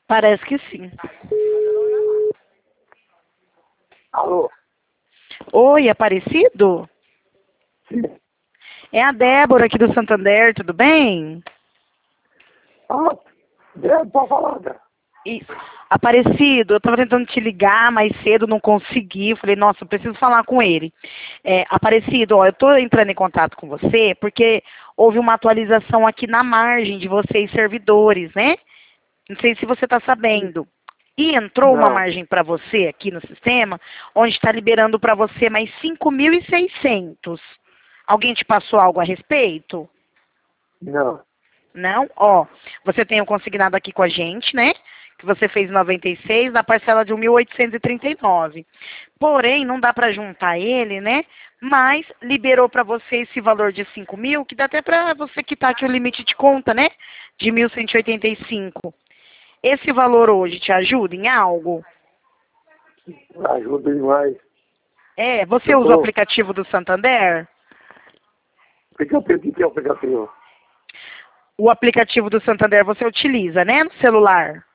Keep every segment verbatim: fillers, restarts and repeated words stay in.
Parece que sim. Alô? Oi, Aparecido? Sim. É a Débora aqui do Santander, tudo bem? Ah, é, pode falar, cara. Isso. Aparecido, eu estava tentando te ligar mais cedo, não consegui. Eu falei, nossa, eu preciso falar com ele. É, Aparecido, ó, eu estou entrando em contato com você porque houve uma atualização aqui na margem de vocês, servidores, né? Não sei se você está sabendo. E entrou uma Não, margem para você aqui no sistema, onde está liberando para você mais cinco mil e seiscentos. Alguém te passou algo a respeito? não. Não? Ó, você tem o consignado aqui com a gente, né? Que você fez em noventa e seis, na parcela de mil oitocentos e trinta e nove. Porém, não dá para juntar ele, né? Mas liberou para você esse valor de cinco mil, que dá até para você quitar aqui o limite de conta, né? De mil cento e oitenta e cinco. Esse valor hoje te ajuda em algo? Ajuda demais. É, você Eu usa o tô... aplicativo do Santander? Por que eu perdi que é o aplicativo? O aplicativo do Santander você utiliza, né? No celular?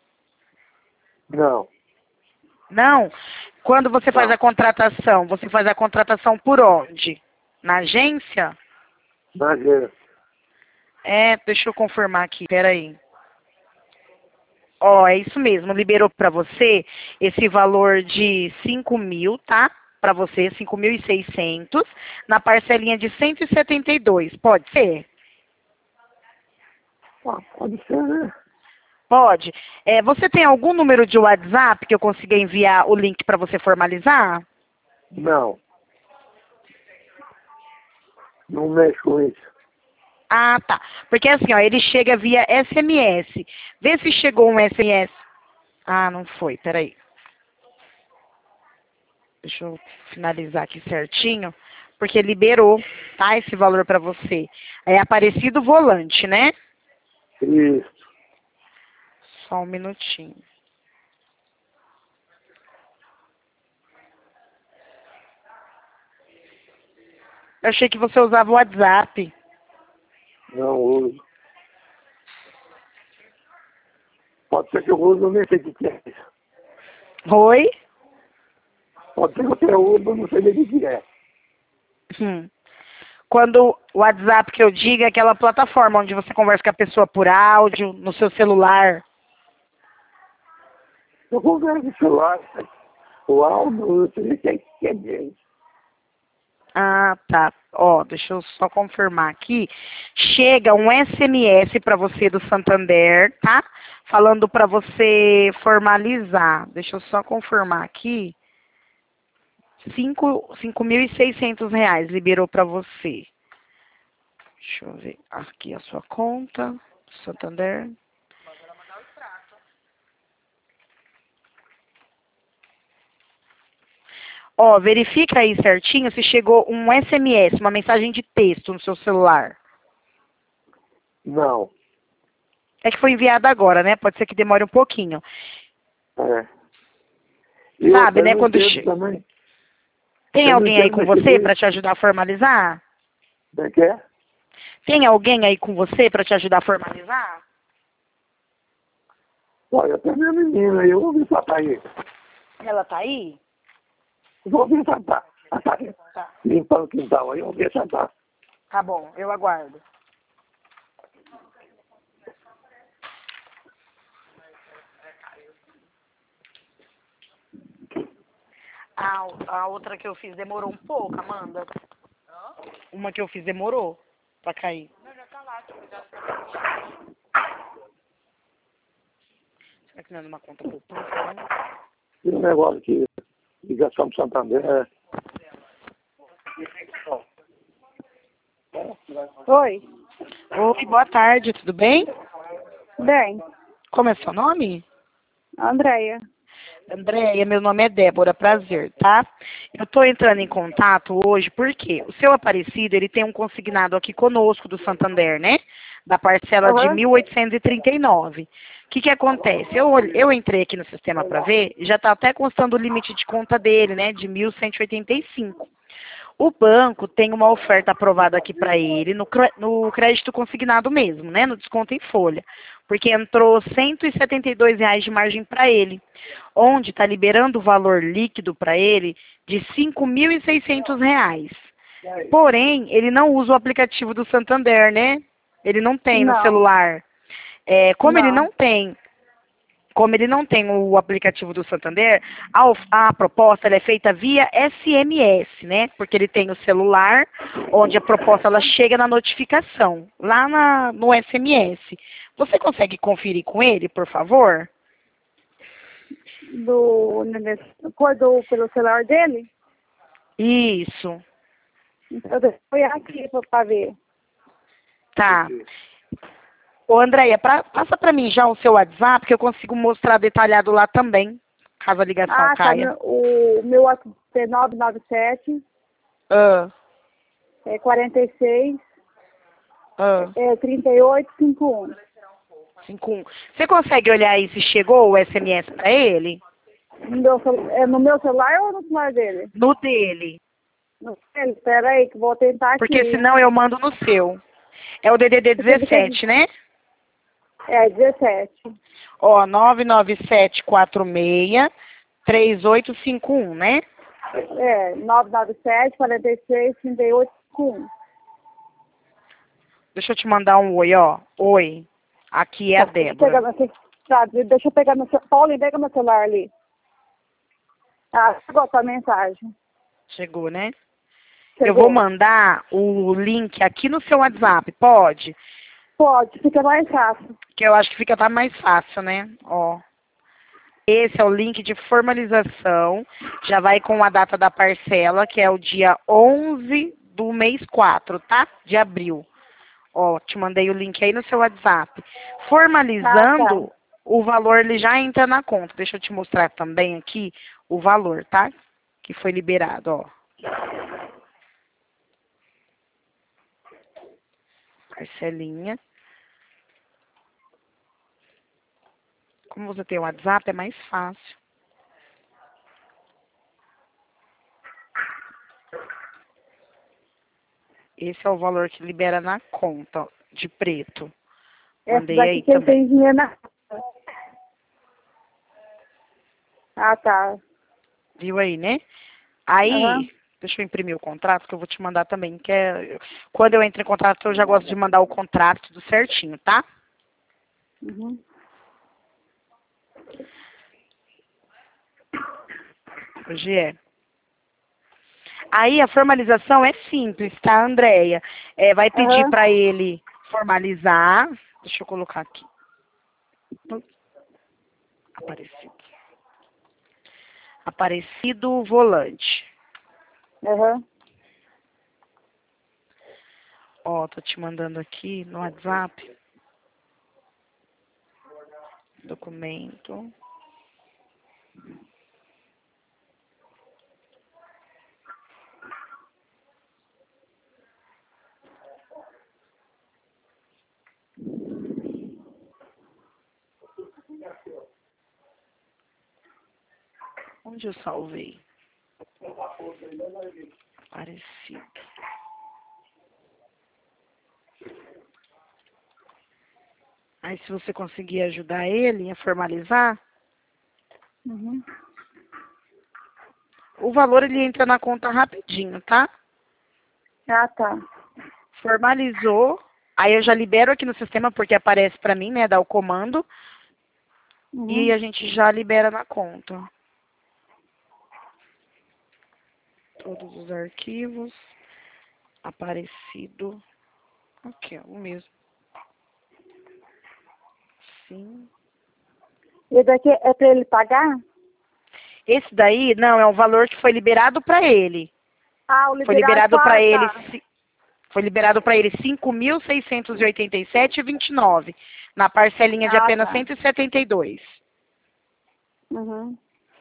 Não, Não. Quando você faz a não. contratação, você faz a contratação por onde? Na agência? Na agência. É, deixa eu confirmar aqui, peraí. Ó, é isso mesmo, liberou para você esse valor de cinco mil, tá? Para você, cinco mil e seiscentos, na parcelinha de cento e setenta e dois, pode ser? Ah, pode ser, né? Pode. É, você tem algum número de WhatsApp que eu consiga enviar o link para você formalizar? Não. Não mexo com isso. Ah, tá. Porque assim, ó, ele chega via S M S. Vê se chegou um S M S. Ah, não foi, peraí. Deixa eu finalizar aqui certinho. Porque liberou, tá? Esse valor para você. É Aparecido Volante, né? Isso. Só um minutinho. Eu achei que você usava o WhatsApp. Não uso. Pode ser que eu use, eu nem sei o que é isso. Oi? Pode ser que eu use, eu não sei nem o que é. Hum. Quando o WhatsApp que eu digo é aquela plataforma onde você conversa com a pessoa por áudio, no seu celular. Eu converso no celular. O áudio, eu sei o que é que é isso. Ah, tá. Ó, deixa eu só confirmar aqui. Chega um S M S para você do Santander, tá? Falando para você formalizar. Deixa eu só confirmar aqui. Cinco, cinco mil e seiscentos reais liberou para você. Deixa eu ver aqui a sua conta, Santander. Ó, verifica aí certinho se chegou um S M S, uma mensagem de texto no seu celular. Não. É que foi enviada agora, né? Pode ser que demore um pouquinho. É. E Sabe, outra, eu né? não Quando entendo che... também. Tem Eu não alguém aí entendo com mexer você nisso. para te ajudar a formalizar? Como é que é? Tem alguém aí com você para te ajudar a formalizar? Olha, até minha menina aí, eu vou ver se ela tá aí. Ela tá aí? Eu vou ver se ela tá. Ela tá aí. Tá. Limpando o quintal aí, eu vou ver se ela tá. Tá bom, eu aguardo. A, a outra que eu fiz demorou um pouco, Amanda. Uma que eu fiz demorou pra cair. Será que não é numa conta poupança, não? E o negócio aqui, ligação do Santander, é. Oi, Oi, boa tarde, tudo bem? bem, Como é seu nome? Andréia. Andréia, meu nome é Débora, prazer, tá? Eu tô entrando em contato hoje porque o seu Aparecido, ele tem um consignado aqui conosco do Santander, né? Da parcela de Aham. mil oitocentos e trinta e nove. O que que acontece? Eu, olh- eu entrei aqui no sistema para ver, já tá até constando o limite de conta dele, né? De mil cento e oitenta e cinco. O banco tem uma oferta aprovada aqui para ele no, cre- no crédito consignado mesmo, né? No desconto em folha. Porque entrou cento e setenta e dois reais de margem para ele, onde está liberando o valor líquido para ele de cinco mil e seiscentos reais. Porém, ele não usa o aplicativo do Santander, né? Ele não tem no Não, celular. É, como ele não. não tem como ele não tem o aplicativo do Santander, a, of- a proposta ela é feita via S M S, né? Porque ele tem o celular, onde a proposta ela chega na notificação, lá na, no S M S. Você consegue conferir com ele, por favor? Do, acordou pelo celular dele? Isso, Então, eu fui aqui para ver. tá. Ô, Andréia, pra- passa para mim já o seu WhatsApp, que eu consigo mostrar detalhado lá também, caso a ligação Ah, tá. caia. Meu, o meu WhatsApp é nove nove sete, Ah, é quarenta e seis, ah, é trinta e oito, cinquenta e um. cinco um. Você consegue olhar aí se chegou o S M S para ele? No meu, celu- é no meu celular ou no celular dele? No dele. No dele? Espera aí, que vou tentar Porque aqui. senão eu mando no seu. É o D D D dezessete, né? É, dezessete. Ó, nove nove sete quatro seis três oito cinco um, né? É, nove nove sete, quarenta e seis, trinta e oito, cinquenta e um. Deixa eu te mandar um oi, ó. Oi. Aqui é a Tá, deixa eu pegar Débora. meu, tá, deixa eu pegar meu celular. Paulinho, pega meu celular ali. Ah, chegou a tua mensagem. Chegou, né? Chegou. Eu vou mandar o link aqui no seu WhatsApp, pode? Pode, fica mais fácil. Que eu acho que fica tá mais fácil, né? Ó. Esse é o link de formalização. Já vai com a data da parcela, que é o dia onze do mês quatro, tá? De abril. Ó, te mandei o link aí no seu WhatsApp. Formalizando, Ah, tá. o valor ele já entra na conta. Deixa eu te mostrar também aqui o valor, tá? Que foi liberado, ó. Parcelinha. Como você tem o WhatsApp, é mais fácil. Esse é o valor que libera na conta, ó, de preto. Essa Mandei daqui aí que ele também. tem dinheiro na... Ah, tá. Viu aí, né? Aí, Aham. deixa eu imprimir o contrato que eu vou te mandar também, que é, quando eu entro em contrato, eu já gosto de mandar o contrato tudo certinho, tá? Uhum. Hoje é. Aí a formalização é simples, tá, Andréia? É, vai pedir Aham. para ele formalizar. Deixa eu colocar aqui. Aparecido. Aparecido volante. Aham. Ó, tô te mandando aqui no WhatsApp. Documento. Onde eu salvei? Aparecido. Aí se você conseguir ajudar ele a formalizar, Uhum. o valor ele entra na conta rapidinho, tá? Ah, tá. Formalizou, aí eu já libero aqui no sistema porque aparece pra mim, né, dá o comando e Uhum. a gente já libera na conta. Todos os arquivos, Aparecido, aqui ó, o mesmo. Sim. E daqui é pra ele pagar? Esse daí, não, é um valor que foi liberado pra ele. Ah, o Foi liberado liberado pra para... ele, Tá. ci- foi liberado para ele cinco mil seiscentos e oitenta e sete e vinte e nove, na parcelinha de Ah, apenas tá. cento e setenta e dois. Uhum.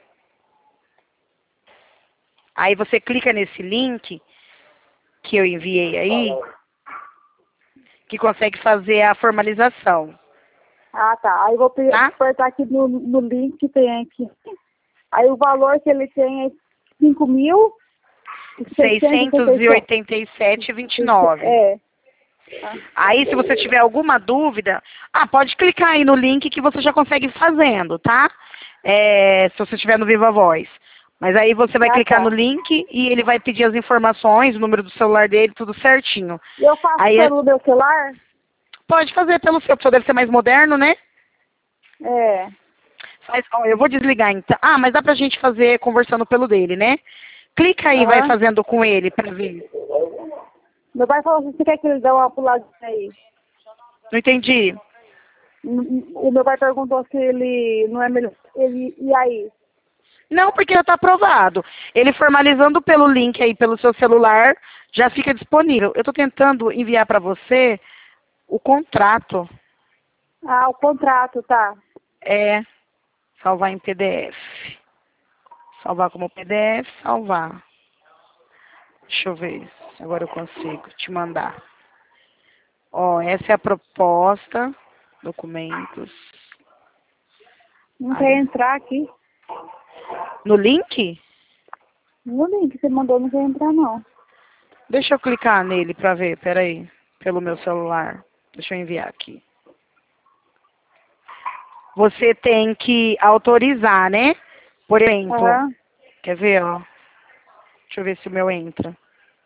Aí você clica nesse link que eu enviei aí, que consegue fazer a formalização, Ah, tá. Aí eu vou pe- tá? apertar aqui no, no link que tem aqui. Aí o valor que ele tem é cinco mil? seiscentos e oitenta e sete, vinte e nove. É. Aí, se você tiver alguma dúvida, ah, pode clicar aí no link que você já consegue ir fazendo, tá? É, se você estiver no Viva Voz. Mas aí você vai Ah, clicar tá. no link e ele vai pedir as informações, o número do celular dele, tudo certinho. E eu faço Aí, pelo meu celular? pode fazer pelo seu, porque o seu deve ser mais moderno, né? É. Faz, ó, eu vou desligar então. Ah, mas dá pra gente fazer conversando pelo dele, né? Clica aí e vai Aham. fazendo com ele pra ver. Meu pai falou assim, você quer que ele dê uma puladinha aí? Não entendi. O meu pai perguntou se ele não é melhor. Ele, e aí? Não, porque já está aprovado. Ele formalizando pelo link aí, pelo seu celular, já fica disponível. Eu estou tentando enviar para você o contrato. Ah, o contrato, tá. É salvar em P D F. Salvar como P D F, salvar. Deixa eu ver se agora eu consigo te mandar. Ó, essa é a proposta. Documentos. Não Ai. quer entrar aqui. No link? No link que você mandou não quer entrar, não. Deixa eu clicar nele para ver, peraí. Pelo meu celular. Deixa eu enviar aqui. Você tem que autorizar, né? Por exemplo, Aham. quer ver, ó? Deixa eu ver se o meu entra.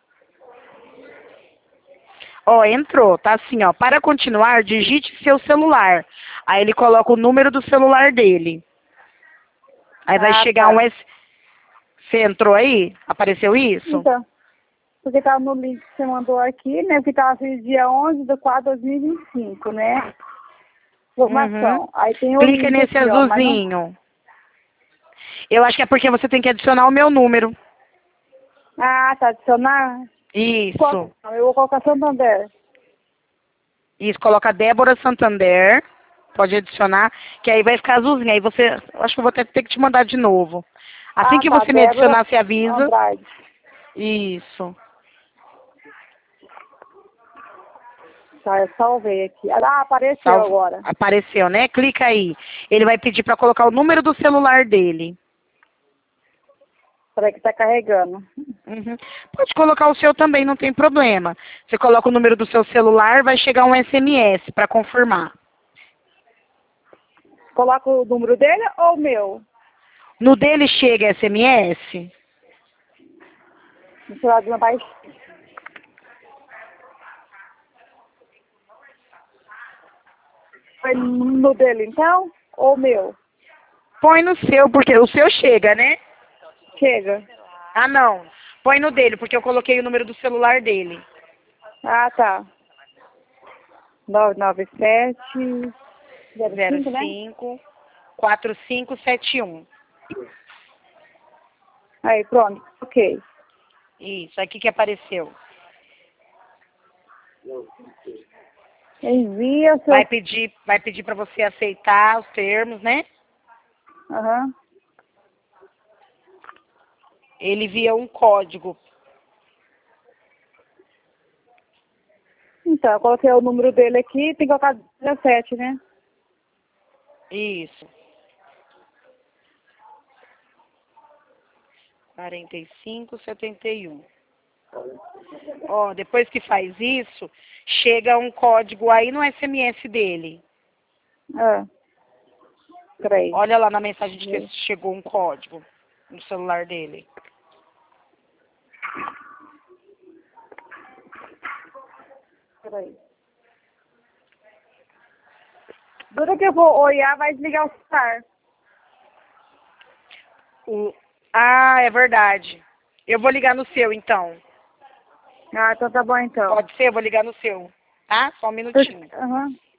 Ó, entrou, tá assim, ó. Para continuar, digite seu celular. Aí ele coloca o número do celular dele. Aí vai Ah, chegar tá. um S. Você entrou aí? Apareceu isso? Então, porque tava no link que você mandou aqui, né? Que tava assim, dia onze de quatro de dois mil e vinte e cinco, né? Informação. Uhum. Aí tem o Clica link nesse aqui, ó. Mas não... azulzinho. Eu acho que é porque você tem que adicionar o meu número. Ah, tá. Adicionar? Qual... Isso. Eu vou colocar Santander. Isso, coloca Débora Santander. Pode adicionar, que aí vai ficar azulzinho. Aí você, eu acho que eu vou até ter que te mandar de novo. Assim Ah, que tá. você me Débora adicionar, você avisa. Andrade. Isso. Tá, eu salvei aqui. Ah, apareceu Salve. agora. Apareceu, né? Clica aí. Ele vai pedir para colocar o número do celular dele. Peraí que tá carregando. Uhum. Pode colocar o seu também, não tem problema. Você coloca o número do seu celular, vai chegar um S M S para confirmar. Coloca o número dele ou o meu? No dele chega S M S? No celular do meu pai. Foi no dele, então? Ou o meu? Põe no seu, porque o seu chega, né? Chega. Ah, não. Põe no dele, porque eu coloquei o número do celular dele. Ah, tá. nove nove sete zero zero cinco, né? cinco quatro cinco sete um. Aí, pronto. Ok. Isso, aqui que apareceu. Envia o seu... Vai pedir, vai pedir para você aceitar os termos, né? Aham. Ele envia um código. Então, eu coloquei o número dele aqui, tem que colocar dezessete, né? Isso. quarenta e cinco setenta e um. Ó, depois que faz isso, chega um código aí no S M S dele. Ah. Peraí. Olha lá na mensagem de texto, chegou um código no celular dele. Peraí. Dura que eu vou olhar, vai desligar o celular. O... Ah, é verdade. Eu vou ligar no seu, então. Ah, então tá bom, então. Pode ser? Eu vou ligar no seu. Tá? Só um minutinho. Aham.